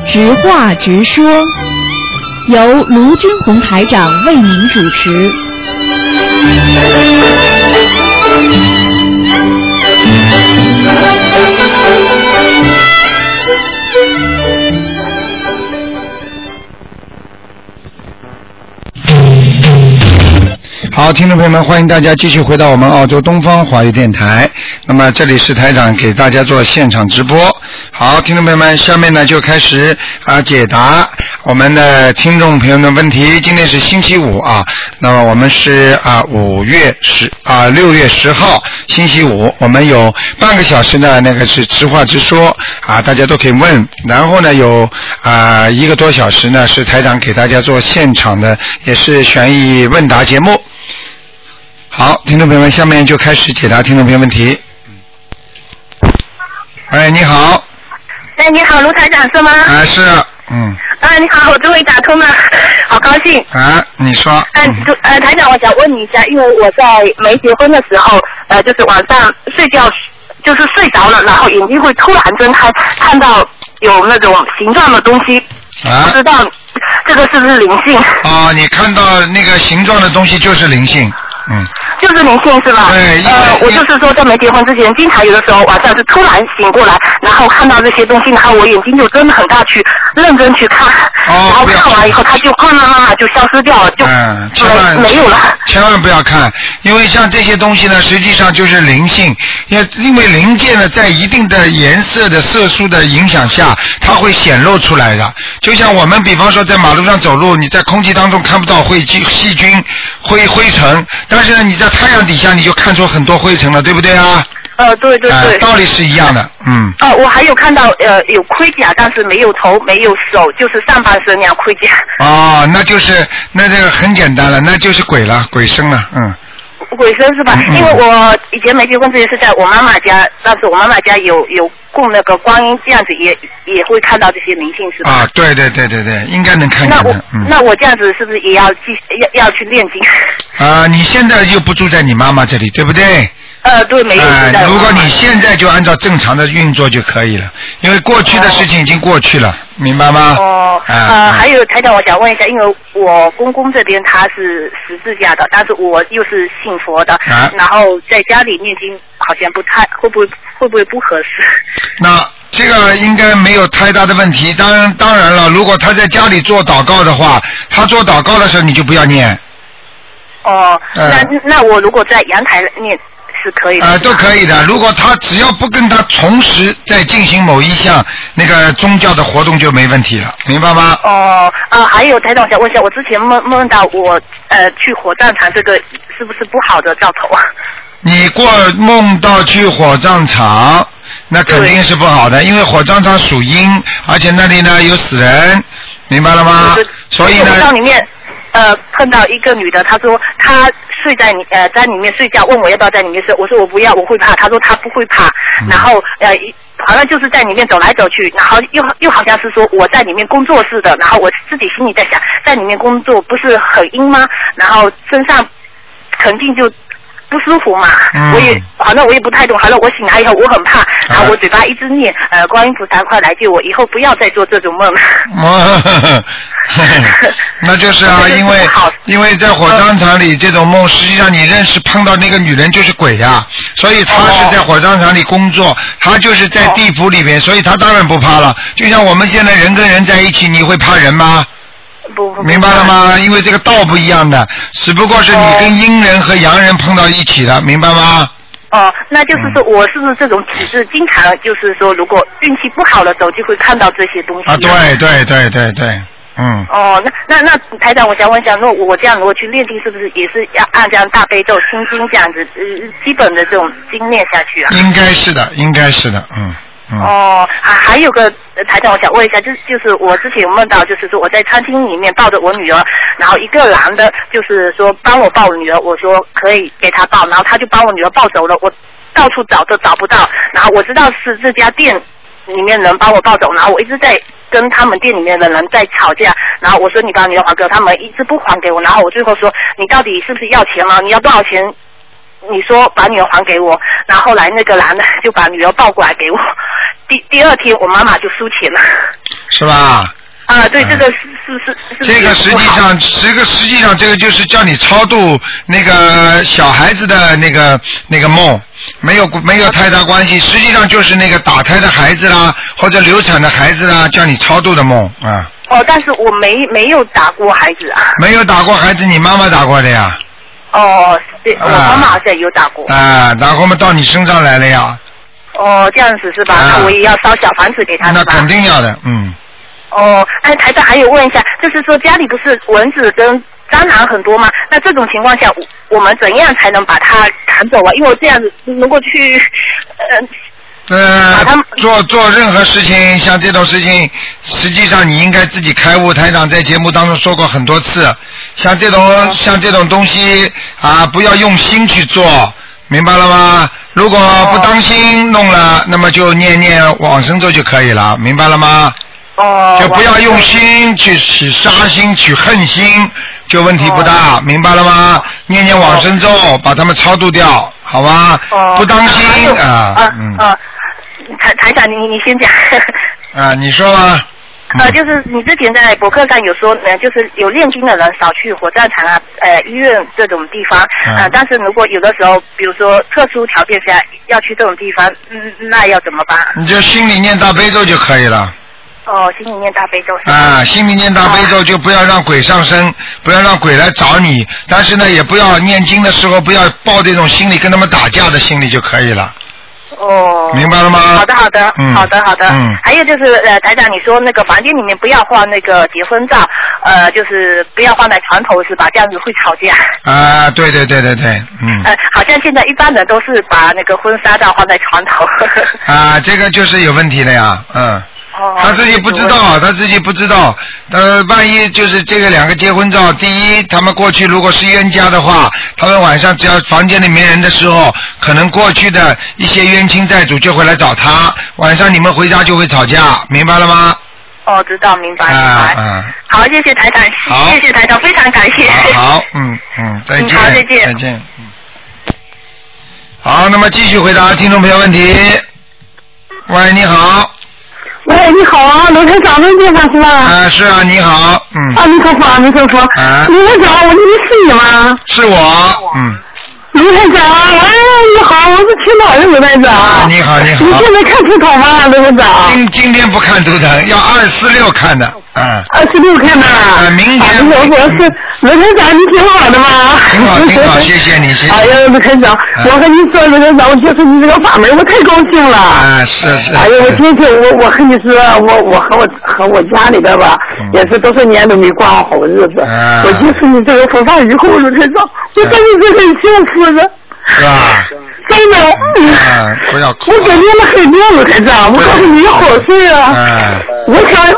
直话直说，由卢军红台长为您主持。 好，听众朋友们，欢迎大家继续回到我们澳洲东方华语电台。那么这里是台长给大家做现场直播。好，听众朋友们，下面呢就开始解答我们的听众朋友的问题。今天是星期五啊，那么我们是6月10号星期五，我们有半个小时的那个是直话直说啊，大家都可以问。然后呢有1个多小时呢是台长给大家做现场的，也是悬疑问答节目。好，听众朋友们，下面就开始解答听众朋友问题。哎，你好。 哎，你好，卢台长是吗？ 是，嗯。 你好，我终于打通了，好高兴。 你说。 台长，我想问你一下，因为我在没结婚的时候，就是晚上睡觉，就是睡着了，然后眼睛会突然睁开，看到有那种形状的东西，不知道这个是不是灵性？ 你看到那个形状的东西就是灵性。 就是灵性是吧？ 对， 我就是说在没结婚之前，经常有的时候晚上是突然醒过来，然后看到这些东西，然后我眼睛就睁得很大去认真去看，然后看完以后它就慢慢就消失掉了，就没有了。 千万不要看，因为像这些东西呢，实际上就是灵性，因为灵界呢在一定的颜色的色素的影响下，它会显露出来的。就像我们比方说在马路上走路，你在空气当中看不到细菌、灰尘，但是呢你在太阳底下你就看出很多灰尘了，对不对啊？ 对， 道理是一样的。 我还有看到有盔甲，但是没有头没有手，就是上半身那样盔甲。 那这个很简单了，那就是鬼了，鬼身了。 鬼身是吧？因为我以前没结婚之前是在我妈妈家，但是我妈妈家有供那个观音，这样子也会看到这些灵性是吧？对， 应该能看见的。 那我这样子是不是也要去念经？ 你现在又不住在你妈妈这里，对不对？ 对，没有。 如果你现在就按照正常的运作就可以了，因为过去的事情已经过去了，明白吗？ 还有台长，我想问一下，因为我公公这边他是十字架的，但是我又是信佛的，然后在家里念经好像不太会不会不合适？ 那这个应该没有太大的问题。当然了，如果他在家里做祷告的话，他做祷告的时候你就不要念。 那我如果在阳台念是可以的。 都可以的。如果他只要不跟他同时在进行某一项那个宗教的活动就没问题了，明白吗？ 还有台长想问一下，我之前梦到我去火葬场，这个是不是不好的兆头啊？ 你梦到去火葬场，那肯定是不好的，因为火葬场属阴，而且那里呢有死人，明白了吗？所以呢。 火葬里面碰到一个女的，她说她睡在在里面睡觉，问我要不要在里面睡，我说我不要，我会怕。她说她不会怕，然后好像就是在里面走来走去，然后又好像是说我在里面工作似的，然后我自己心里在想，在里面工作不是很阴吗？然后身上肯定就不舒服嘛，好像我也不太懂，好了，我醒来以后我很怕，然后我嘴巴一直念观音菩萨快来救我，以后不要再做这种梦。 那就是因为在火葬场里这种梦，实际上你碰到那个女人就是鬼呀，所以她是在火葬场里工作，她就是在地府里面，所以她当然不怕了。就像我们现在人跟人在一起，你会怕人吗？ 不明白了吗？因为这个道不一样的，只不过是你跟阴人和阳人碰到一起的，明白吗？ 那就是说我是不是这种体质经常就是说如果运气不好的时候就会看到这些东西？ 对。 那台长，我想问一下，我这样如果去练经，是不是也是要按这样大悲咒、心经这样子基本的这种经念下去啊？ 应该是的。 还有个台长，我想问一下，就是我之前有梦到，就是说我在餐厅里面抱着我女儿，然后一个男的，就是说帮我抱我女儿，我说可以给他抱，然后他就帮我女儿抱走了，我到处找都找不到，然后我知道是这家店里面人帮我抱走，然后我一直在跟他们店里面的人在吵架，然后我说你把女儿还给我，他们一直不还给我，然后我最后说你到底是不是要钱吗？你要多少钱？你说把女儿还给我，然后后来那个男的就把女儿抱过来给我，第二天我妈妈就输钱了。 是吧？ 啊，对，这个是。 这个实际上，这个就是叫你超度那个小孩子的那个梦，没有太大关系。实际上就是那个打胎的孩子啦，或者流产的孩子啦，叫你超度的梦啊。 哦，但是我没有打过孩子啊。没有打过孩子，你妈妈打过的呀？ 哦，对，我妈妈好像有打过。 啊，然后嘛到你身上来了呀。 哦，这样子是吧？那我也要烧小房子给他。 那肯定要的，嗯。 哦，哎，台长还有问一下，就是说家里不是蚊子跟蟑螂很多吗？那这种情况下，我们怎样才能把它赶走啊？因为我这样子能够去， 做任何事情，像这种事情，实际上你应该自己开悟。台长在节目当中说过很多次，像这种东西啊，不要用心去做，明白了吗？如果不当心弄了，那么就念往生咒就可以了，明白了吗？就不要用心去起杀心、去恨心，就问题不大，明白了吗？念往生咒，把他们超度掉，好吧？不当心台长，你先讲。 啊，你说吧。 就是你之前在博客上有说，就是有念经的人少去火葬场啊、医院这种地方。但是如果有的时候，比如说特殊条件下要去这种地方，那要怎么办？ 你就心里念大悲咒就可以了。 哦，心里念大悲咒是吧？ 啊，心里念大悲咒就不要让鬼上身，不要让鬼来找你。但是呢，也不要念经的时候不要抱这种心理跟他们打架的心理就可以了。 哦， 明白了吗？ 好的，好的，好的，好的。还有就是台长，你说那个房间里面不要放那个结婚照，就是不要放在床头是吧？这样子会吵架。 啊，对， 好像现在一般人都是把那个婚纱照放在床头。 啊，这个就是有问题的呀，他自己不知道，万一就是这个两个结婚照，第一，他们过去如果是冤家的话，他们晚上只要房间里没人的时候，可能过去的一些冤亲债主就会来找他，晚上你们回家就会吵架，明白了吗？ 哦，知道，明白。好，谢谢台长，谢谢台长，非常感谢。 好，再见。 好，再见。 再见。好，那么继续回答听众朋友问题。喂，你好。 喂，你好啊，罗台长的电话是吧？ 是啊，你好， 你可说，罗台长，我是你吗？ 是我， 罗台长，你好，我是青岛的罗台长。 你好。你现在看图腾吗，罗台长？ 今天不看图腾，要246看的。 26看的。 明天。 我是罗台长，你挺好的吗？ 挺好，谢谢你，谢谢。 哎呀，罗台长，我和你说，罗台长，我接触你这个法门，我太高兴了。 是。 哎呀，我今天我和你说，我和我家里边吧，也是多少年都没过上好日子。我接触你这个佛法以后，罗台长，我真的是很幸福的。 是吧？ 真的。 不要哭。 我感觉了很多，罗台长，我告诉你好事啊。我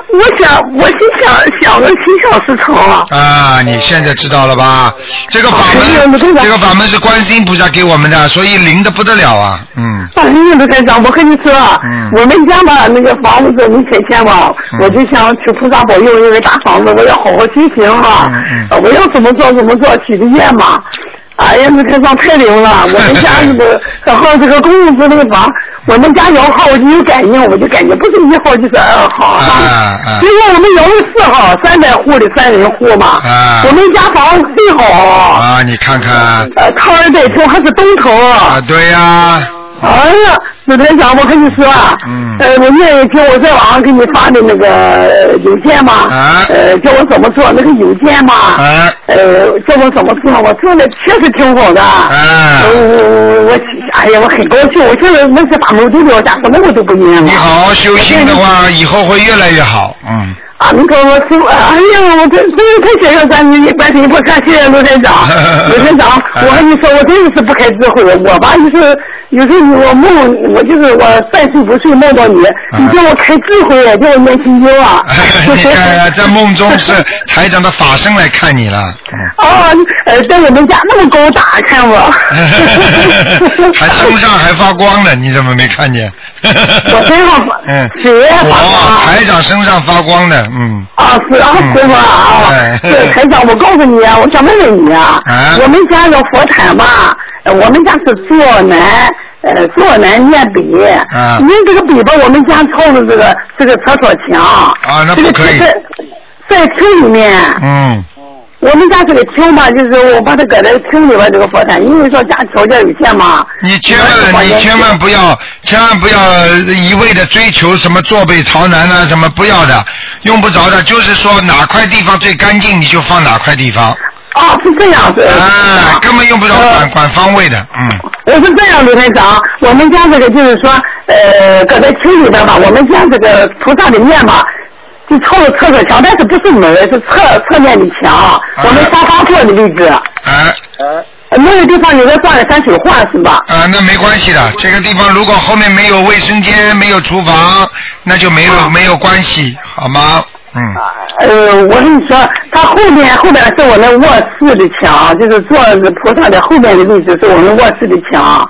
想个7小时成了。 你现在知道了吧？这个法门是观世音菩萨给我们的，所以灵的不得了啊。 罗台长，我跟你说，我们家吧那个房子没拆迁吧，我就想求菩萨保佑，因为大房子我要好好修行嘛。我要怎么做许的愿嘛。哎呀，那台长太灵了！我们家这个，然后这个公用部那个房，我们家摇号我就有感应，我就感觉不是1号就是2号。因为我们摇的4号，300户的3人户嘛。我们家房子最好。 你看看。 靠2代头还是东头。 对呀。 哎呀，罗台长，我跟你说我愿意听我在网上给你发的那个邮件嘛，叫我怎么做那个邮件嘛，叫我怎么做，我做的确实挺好的，哎呀，我很高兴，我现在那些法门都给我家，什么我都不念了。 你好好修行的话，以后会越来越好， 你跟我说，哎呀，我真太谢谢咱你观世音菩萨，谢谢罗台长。罗台长，我跟你说，我真的是不开智慧，我吧就是有时候我梦，我就是我3睡不睡梦到你叫我开智慧，叫我念心经啊。 你看在梦中是台长的法身来看你了。 在我们家那么高大，看我。 还身上还发光呢，你怎么没看见？ 我身上谁发光？ 台长身上发光的。 是啊，师傅啊，台长，我告诉你啊，我想问问你啊，我们家有佛产吧，我们家是坐南坐南念北。您这个北吧，我们家抄的这个厕所墙。 啊，那不可以。 在厅里面。我们家这个厅吧，就是我把它搁在厅里边这个佛坛，因为说家条件有限嘛。你千万不要一味的追求什么坐北朝南啊，什么不要的，用不着的。就是说哪块地方最干净，你就放哪块地方。 哦，是这样子。 根本用不着管方位的。 我是这样，刘台长，我们家这个就是说，搁在厅里边吧，我们家这个菩萨的面吧。就抄了厕所墙，但是不是门，是侧面的墙，我们沙发坐的位置。那个地方有个放的山水画是吧？ 那没关系的，这个地方如果后面没有卫生间，没有厨房，那就没有关系，好吗？ 我跟你说，它后边是我们卧室的墙，就是坐菩萨的后边的位置是我们卧室的墙。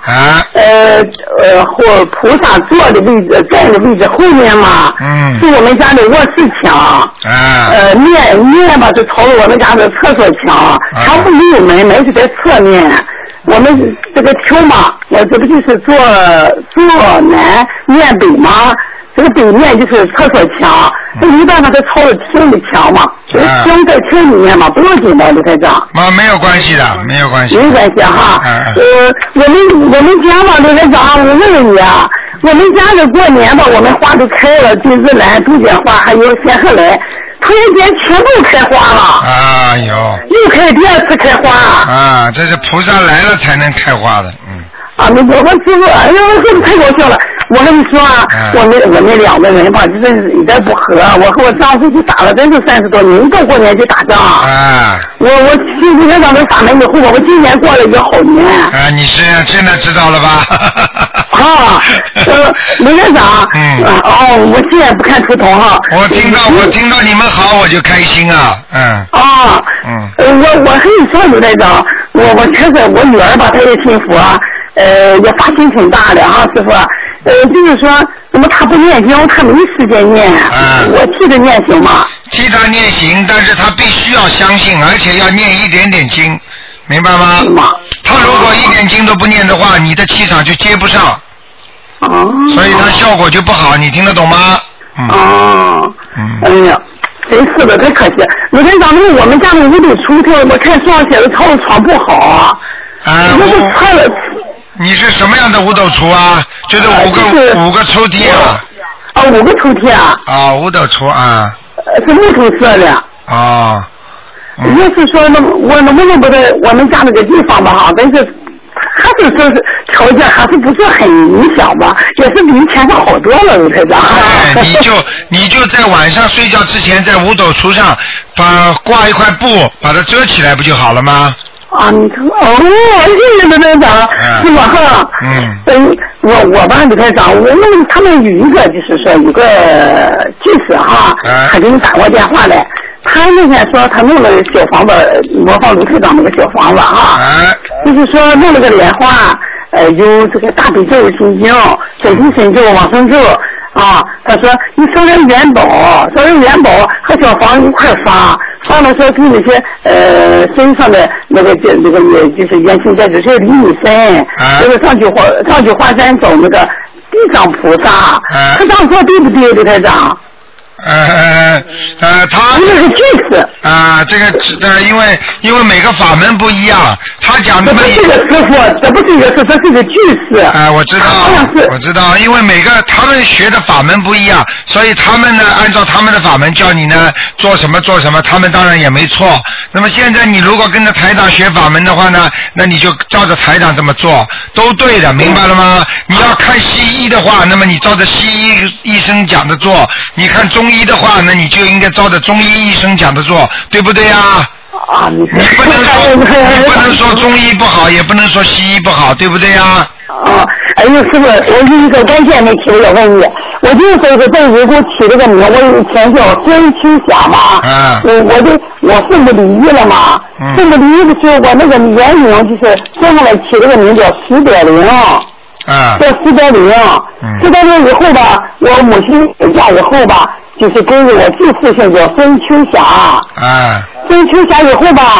或菩萨坐的位置站的位置后面嘛，是我们家的卧室墙。面吧是朝着我们家的厕所墙，墙不没有门，门是在侧面。我们这个厅嘛，我这不就是坐南面北吗？这个北面就是厕所墙，这没办法，它抄着厅的墙嘛，厅在厅里面嘛，不用紧的，刘台长。 没有关系的，没有关系。 没关系哈。我们家吧，刘台长，我问问你啊，我们家这过年吧，我们花都开了，金丝兰、杜鹃花，还有仙鹤来，突然间全部开花了。又开第二次开花。 这是菩萨来了才能开花的。 我师傅，哎呀，这太高兴了！我跟你说啊，我们两个人吧，就是一点不和。我和我丈夫就打了真是30多年，一到过年就打仗。我信刘台长的法门以后，我今年过了一个好年。 你是现在知道了吧？ 刘台长。我现在不看图腾哈。我听到你们好，我就开心啊。 我跟你说，刘台长，我确实我女儿吧，她也信佛。也发心挺大的师傅，就是说，怎么他不念经，他没时间念，我替他念行吗？ 替他念行，但是他必须要相信，而且要念一点点经，明白吗？他如果一点经都不念的话，你的气场就接不上，所以他效果就不好，你听得懂吗？ 哎呀，真是的，太可惜。刘台长，我们家的屋顶出头，我看上写的抄的床不好你是什么样的五斗橱啊？就是五个抽屉啊 ？5个抽屉啊？ 五斗橱啊？ 是木头色的。要是说我能不能把我们家那个地方吧但是还是说是条件还是不是很理想吧，也是比以前的好多了，刘台长。 你就在晚上睡觉之前，在五斗橱上挂一块布，把它遮起来，不就好了吗？ 你看，谢谢刘台长，是吧？我吧，刘台长，他们有一个就是说有个技师他给你打过电话来，他那天说他弄了个小房子，模仿刘台长那个小房子就是说弄了个莲花，有这个大悲咒、心经、准提神咒、往生咒。他说你烧点元宝和小房一块放的时候给那些身上的那个就是元神在就是离你身，就是上去华山走那个地藏菩萨，他这样说对不对，刘台长？ 他这是句子这个因为每个法门不一样，他讲的这不是个师傅，这不是一个师，这是一个句子。 我知道，因为每个他们学的法门不一样，所以他们呢按照他们的法门叫你呢做什么，他们当然也没错。那么现在你如果跟着台长学法门的话呢，那你就照着台长这么做，都对的，明白了吗？你要看西医的话，那么你照着西医医生讲的做；你看中医的话，那你就应该照着中医医生讲的做，对不对啊？你不能说中医不好，也不能说西医不好，对不对呀？ 师傅，我有一个关键问题我要问你，我就是说这人给我起了个名，我以前叫孙秋霞嘛，我父母离异了嘛，父母离异的时候，我那个原名就是生下来起了个名叫石柏林，叫石柏林，石柏林以后吧，我母亲嫁以后吧，就是跟着我继父姓叫孙秋霞，孙秋霞以后吧，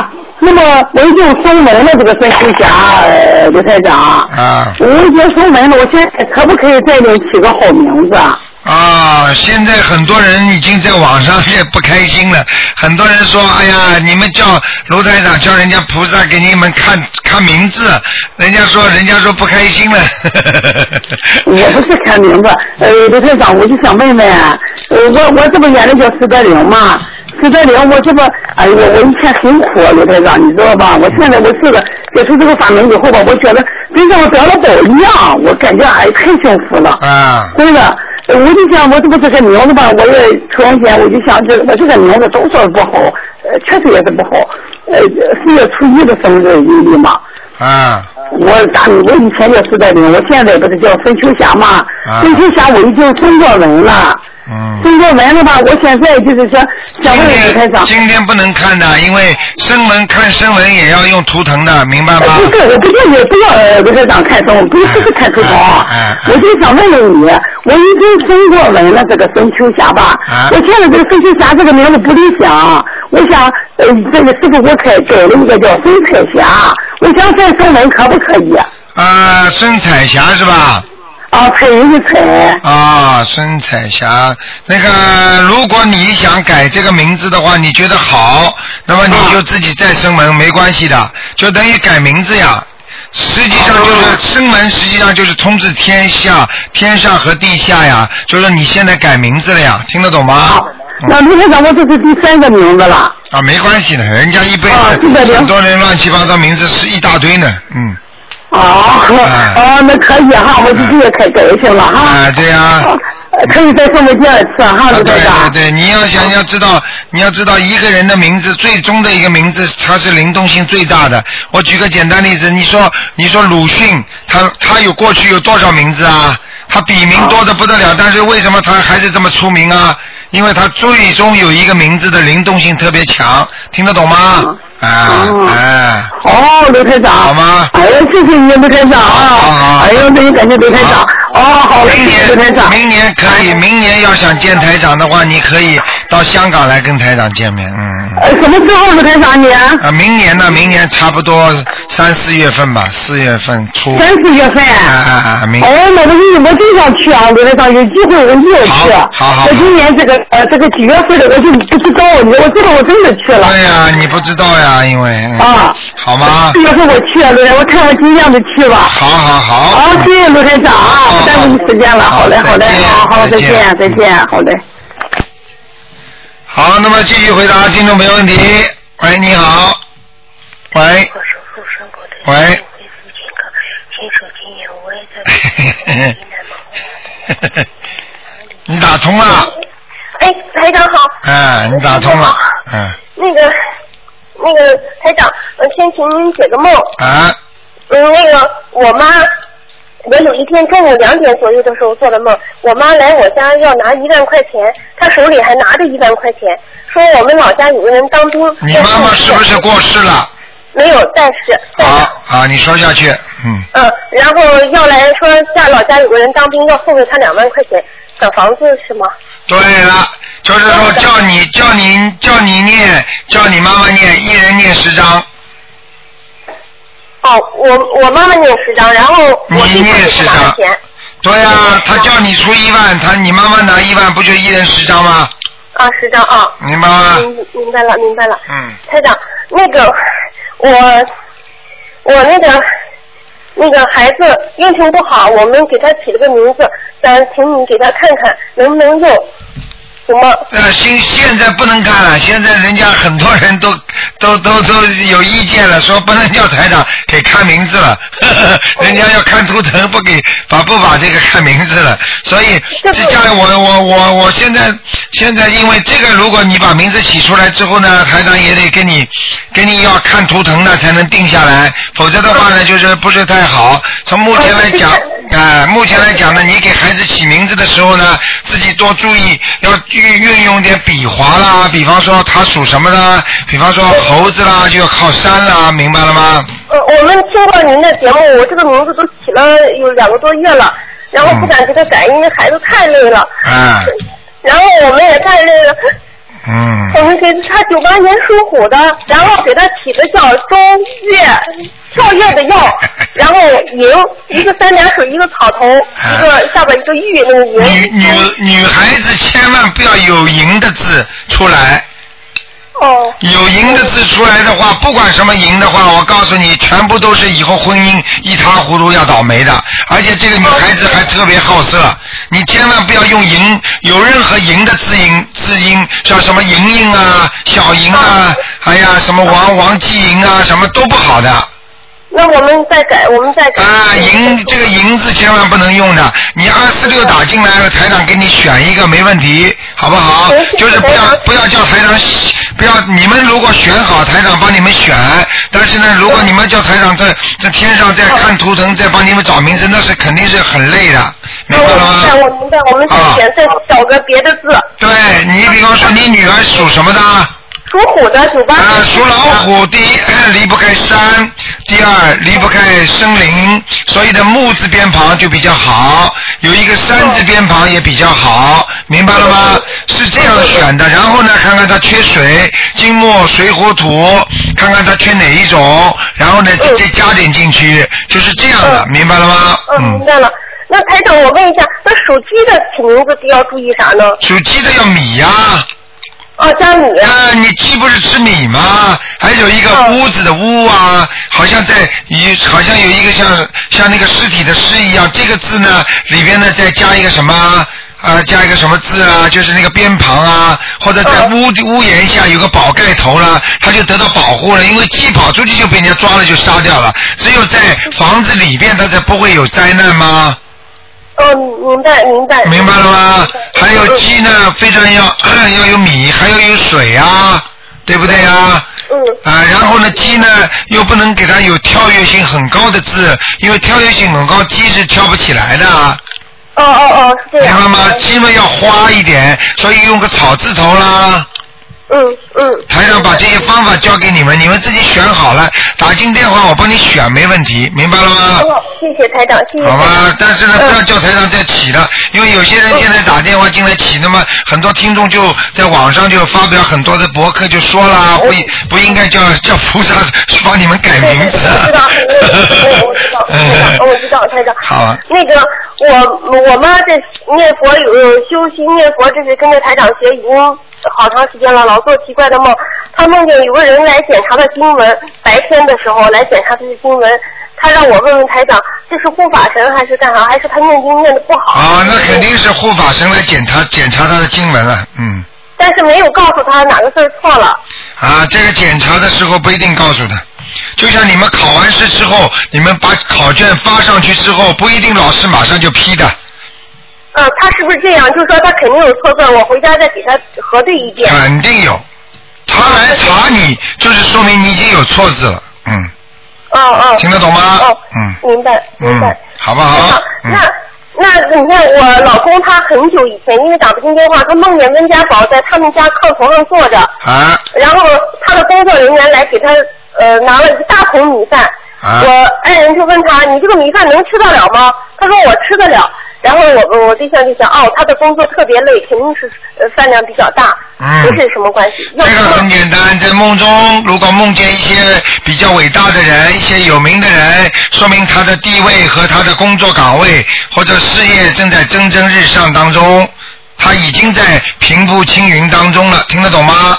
那么我已经送门了这个孙秋霞，刘台长。啊。我已经送门了，我现在可不可以再领起个好名字啊？ 啊，现在很多人已经在网上也不开心了，很多人说，哎呀，你们叫卢台长叫人家菩萨给你们看名字，人家说不开心了。 我不是看名字，卢台长，我就想问问，我这不原来叫施德龄嘛？施德龄，我这不，哎呦，我以前辛苦啊，卢台长，你知道吧？我现在我是个接触这个法门以后吧，我觉得真像我得了宝一样，我感觉哎太幸福了。啊。真的。我就想，我这不是个名字吧？我也突然间我就想，我这个名字都说不好，确实也是不好。4月初1的生日阴历嘛。啊。我以前叫施德龄，我现在不是叫孙秋霞嘛？孙秋霞我已经送过文了。送过文了吧？我现在就是说，想问卢台长。 今天不能看的，因为声纹看声纹也要用图腾的，明白吗？ 不是，我不要卢台长看声纹，不是看图腾。我就想问问你，我已经送过文了，这个孙秋霞吧？我现在这个孙秋霞这个名字不理想，我想这个师傅给我改了一个叫孙彩霞，我想再声纹可不可以？ 孙彩霞是吧？ 啊，彩云的彩。 啊，孙彩霞，那个，如果你想改这个名字的话，你觉得好，那么你就自己再升门，没关系的，就等于改名字呀。实际上就是升门，实际上就是通知天下、天上和地下呀，就是你现在改名字了呀，听得懂吗？ 那卢台长，我这是第3个名字了。 啊，没关系的，人家一辈子很多人乱七八糟名字是一大堆呢， 那可以哈，我就直接改行了哈。 对呀。 可以再送我第2次哈，卢台长。 对，你要知道一个人的名字，最终的一个名字，它是灵动性最大的。我举个简单例子，你说鲁迅，他有过去有多少名字啊？他笔名多得不得了，但是为什么他还是这么出名啊？因为他最终有一个名字的灵动性特别强，听得懂吗？ 卢台长。 好吗？ 哎呀，谢谢你，卢台长啊！哎呦，真感谢卢台长。好，谢谢卢台长。 明年可以，明年要想见台长的话，你可以到香港来跟台长见面。 什么时候，卢台长你？ 明年呢？明年差不多3、4月份吧，4月份初。 3、4月份。 明。 那我真想去啊，卢台长，有机会我一定要去。 好。 我今年这个几月份的我就不知道，我知道我真的去了。 对呀，你不知道呀，因为。好吗 ？4月份我去，卢台长，我看我尽量的去吧。 好。 好，谢谢卢台长啊，不耽误你时间了。好嘞，好，再见，好嘞。 好，那么继续回答听众没问题。喂，你好。喂。你打通了。 哎，台长好。 你打通了。 那个台长，先请您解个梦。我妈，我有一天中午2点左右的时候做的梦，我妈来我家要拿1万块钱，她手里还拿着1万块钱，说我们老家有个人当兵。 你妈妈是不是过世了？ 没有，但是。 好，你说下去。 然后要来说老家有个人当兵，要送给他2万块钱，小房子是吗？ 对了，就是说叫你妈妈念，1人念10张。 我妈妈念10张，然后你念10张。对啊，他叫你出1万，你妈妈拿1万，不就1人10张吗 ？10张啊。 明白吗？ 明白了。台长，那个我那个孩子运程不好，我们给他起了个名字，请你给他看看能不能用。什么？ 现在不能看了，现在人家很多人都有意见了，说不能叫台长给看名字了，人家要看图腾，不把这个看名字了，所以这将来我现在因为这个，如果你把名字起出来之后呢，台长也得给你要看图腾的才能定下来，否则的话呢，就是不是太好。从目前来讲呢，你给孩子起名字的时候呢，自己多注意，要运用点笔划啦，比方说他属什么的，比方说猴子啦，就要靠山啦，明白了吗？ 我们听过您的节目，我这个名字都起了有2个多月了，然后不敢给他改，因为孩子太累了。然后我们也太累了。 我们给他98年属虎的，然后给他起的叫周月，跳跃的跃，然后迎一个3点水一个草头，一个下边一个玉那个迎。 女孩子千万不要有迎的字出来。有迎的字出来的话，不管什么迎的话，我告诉你，全部都是以后婚姻一塌糊涂要倒霉的。而且这个女孩子还特别好色，你千万不要用迎，有任何迎的字音，像什么莹莹啊、小莹啊，哎呀，什么王继莹啊，什么都不好的。 那我们再改。 迎这个迎字千万不能用的，你246打进来，台长给你选一个没问题，好不好？就是不要叫台长，不要你们如果选好，台长帮你们选。但是呢，如果你们叫台长在天上再看图腾，再帮你们找名字，那是肯定是很累的，明白了吗？ 我明白，我们再选再找个别的字。 对，你比方说你女儿属什么的？ 属虎的98。 属老虎，第一离不开山，第二离不开森林，所以的木字边旁就比较好，有一个山字边旁也比较好，明白了吗？是这样选的。然后呢，看看它缺水，金木水火土，看看它缺哪一种，然后呢再加点进去，就是这样的，明白了吗？ 明白了。那台长，我问一下，那属鸡的起名字要注意啥呢？ 属鸡的要米呀。 加米你鸡不是吃米吗？还有一个屋子的屋啊，好像有一个像那个尸体的尸一样，这个字呢里边呢再加一个什么加一个什么字啊，就是那个边旁啊，或者在屋檐下有个宝盖头了，它就得到保护了，因为鸡跑出去就被人家抓了就杀掉了，只有在房子里边它才不会有灾难吗？明白了吗？还有鸡呢，非常要有米，还要有水啊，对不对啊？然后呢，鸡呢又不能给它有跳跃性很高的字，因为跳跃性很高，鸡是跳不起来的。 是这样。 明白吗？鸡嘛要花一点，所以用个草字头啦。台长把这些方法教给你们，你们自己选好了，打进电话我帮你选，没问题，明白了吗？ 谢谢台长，谢谢。 好吧，但是呢，不要叫台长再起了，因为有些人现在打电话进来起，那么很多听众就在网上就发表很多的博客就说了，不应该叫菩萨帮你们改名字。 我知道，台长。 好。 那个我妈这念佛有修习念佛，这是跟着台长学已经好长时间了，老做奇怪的梦。他梦见有个人来检查的经文，白天的时候来检查这些经文，他让我问问台长，这是护法神还是干啥？还是他念经念的不好？ 那肯定是护法神来检查他的经文了， 但是没有告诉他哪个字错了。 这个检查的时候不一定告诉他，就像你们考完试之后，你们把考卷发上去之后，不一定老师马上就批的。 他是不是这样？就是说他肯定有错字，我回家再给他核对一遍。 肯定有，他来查你，就是说明你已经有错字了。听得懂吗？ 明白。 好不好？ 那你看我老公他很久以前因为打不进电话，他梦见温家宝在他们家炕头上坐着，然后他的工作人员来给他拿了一大桶米饭，我爱人就问他，你这个米饭能吃得了吗？他说我吃得了。然后我对象就想，他的工作特别累，肯定是饭量比较大，不是什么关系。 这个很简单，在梦中如果梦见一些比较伟大的人，一些有名的人，说明他的地位和他的工作岗位或者事业正在蒸蒸日上当中，他已经在平步青云当中了，听得懂吗？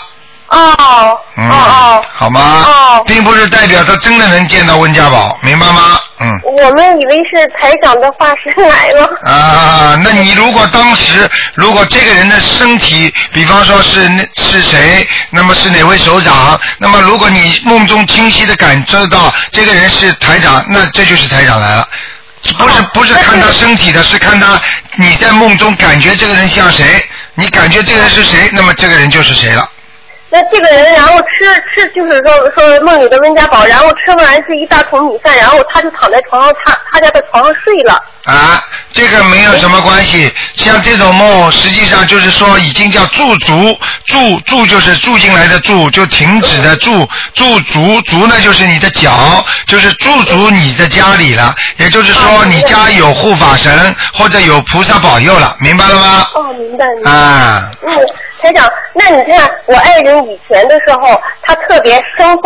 好吗？并不是代表他真的能见到温家宝，明白吗？ 我们以为是台长的化身来了。 那你如果当时这个人的身体，比方说是谁，那么是哪位首长，那么如果你梦中清晰的感受到这个人是台长，那这就是台长来了。不是看他身体的，是看他你在梦中感觉这个人像谁，你感觉这个人是谁，那么这个人就是谁了。 那这个人然后吃就是说梦里的温家宝，然后吃完是一大桶米饭，然后他就躺在床上，他家的床上睡了。 这个没有什么关系，像这种梦实际上就是说已经叫驻足，驻就是住进来的住，就停止的驻足呢就是你的脚，就是驻足你的家里了，也就是说你家有护法神或者有菩萨保佑了，明白了吗？ 明白。 台长，那你看我爱人以前的时候，他特别生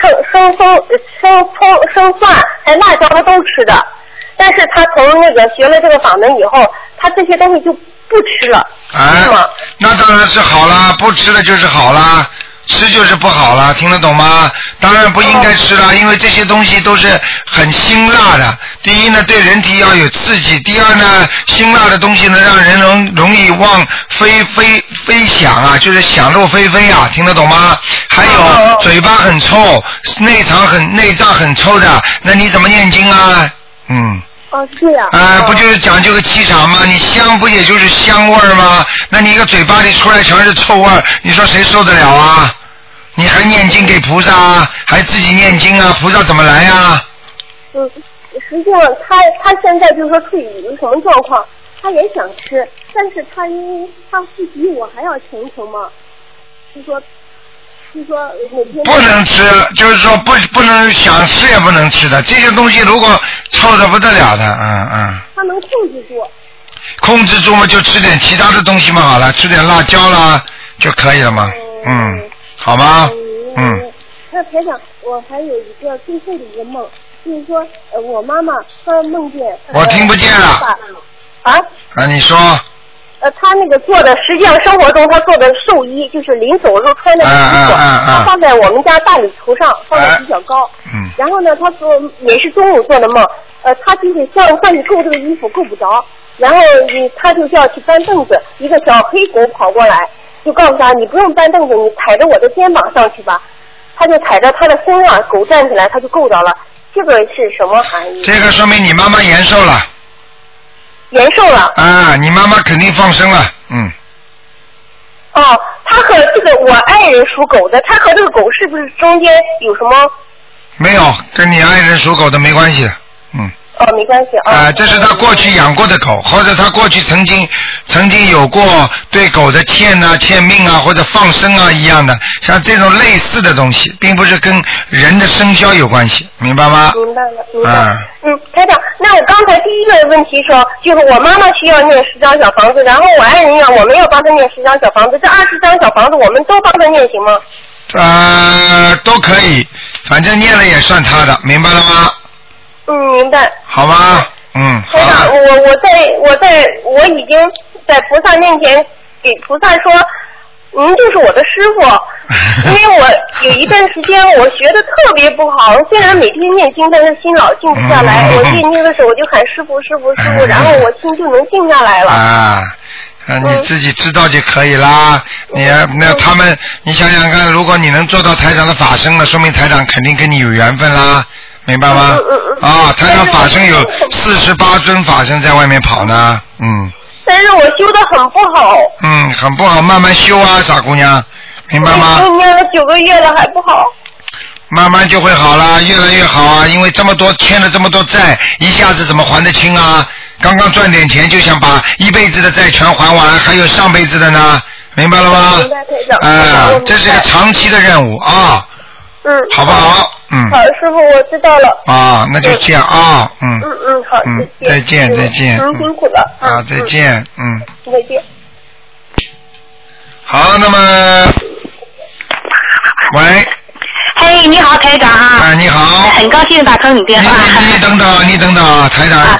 蒜，还辣椒他都吃的，但是他从那个学了这个法门以后，他这些东西就不吃了，是吗？ 那当然是好啦，不吃了就是好啦。吃就是不好了，听得懂吗？当然不应该吃了，因为这些东西都是很辛辣的。第一呢，对人体要有刺激；第二呢，辛辣的东西呢，让人容易飞翔啊，就是想入非非啊，听得懂吗？还有嘴巴很臭，内脏很臭的，那你怎么念经啊？ 对呀。 不就是讲究个气场吗？你香不也就是香味儿吗？那你一个嘴巴里出来全是臭味儿，你说谁受得了啊？你还念经给菩萨啊，还自己念经啊，菩萨怎么来啊？ 实际上他现在就是说处于一个什么状况？他也想吃，但是他因为他不比我还要虔诚嘛，就说每天不能吃，就是说不能想吃也不能吃的，这些东西如果臭得不得了的， 他能控制住。 控制住嘛，就吃点其他的东西嘛，好了，吃点辣椒啦就可以了嘛，好吗？ 那台长，我还有一个最后的一个梦，就是说我妈妈她梦见我听不见了你说他那个做的，实际上生活中他做的寿衣，就是临走的时候穿的衣服，他放在我们家大礼橱上，放的比较高。然后呢，他说也是中午做的梦，他就是上去够这个衣服够不着，然后他就要去搬凳子，一个小黑狗跑过来，就告诉他你不用搬凳子，你踩着我的肩膀上去吧。他就踩着他的身上，狗站起来，他就够着了。这个是什么含义？ 这个说明你妈妈延寿了。 延寿了你妈妈肯定放生了， 他和这个我爱人属狗的，他和这个狗是不是中间有什么？ 没有，跟你爱人属狗的没关系的， 没关系这是他过去养过的狗，或者他过去曾经有过对狗的欠命啊，或者放生啊一样的，像这种类似的东西，并不是跟人的生肖有关系，明白吗？ 明白了。台长，那我刚才第一个问题说，就是我妈妈需要念10张小房子，然后我爱人我们要帮他念10张小房子，这20张小房子我们都帮他念行吗？ 都可以，反正念了也算他的，明白了吗？ 明白。 好吗？ 台长，我已经在菩萨面前给菩萨说，您就是我的师傅，因为我有一段时间我学的特别不好，虽然每天念经，但是心老静不下来。我念经的时候我就喊师傅师傅师傅，然后我心就能静下来了。 你自己知道就可以啦。你想想看，如果你能做到台长的法身了，说明台长肯定跟你有缘分啦。明白吗？台长法身有48尊法身在外面跑呢， 但是我修的很不好。 很不好，慢慢修啊，傻姑娘，明白吗？ 我念了9个月了还不好。 慢慢就会好了，越来越好啊，因为欠了这么多债，一下子怎么还得清啊？刚刚赚点钱就想把一辈子的债全还完，还有上辈子的呢，明白了吗？ 明白，台长。 这是个长期的任务啊。好不好？ 好，师傅，我知道了。 那就这样啊。 好， 再见。 辛苦了。 再见。 再见。 好，那么，喂。 嘿，你好，台长。 你好。 很高兴打通你电话。 你等等，台长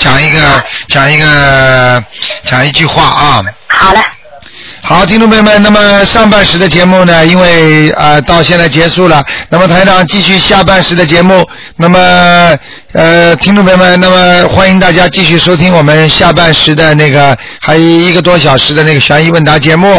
讲一句话啊。 好嘞。 好，听众朋友们，那么上半时的节目呢，因为到现在结束了，那么台长继续下半时的节目，那么听众朋友们，那么欢迎大家继续收听我们下半时的那个还1个多小时的那个悬疑问答节目。